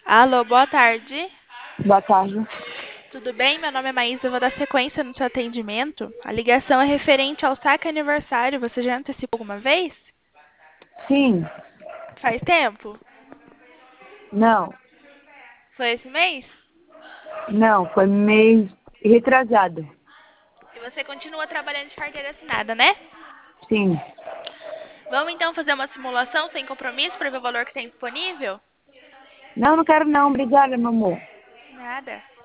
Alô, boa tarde. Boa tarde. Tudo bem? Meu nome é Maísa, eu vou dar sequência no seu atendimento. A ligação é referente ao saque aniversário. Você já antecipou alguma vez? Sim, Faz tempo? não, Foi esse mês? não, foi mês retrasado. E você continua trabalhando de carteira assinada, né? Sim. Vamos então fazer uma simulação sem compromisso para ver o valor que tem disponível? Não, não quero não, obrigada, meu amor. Nada.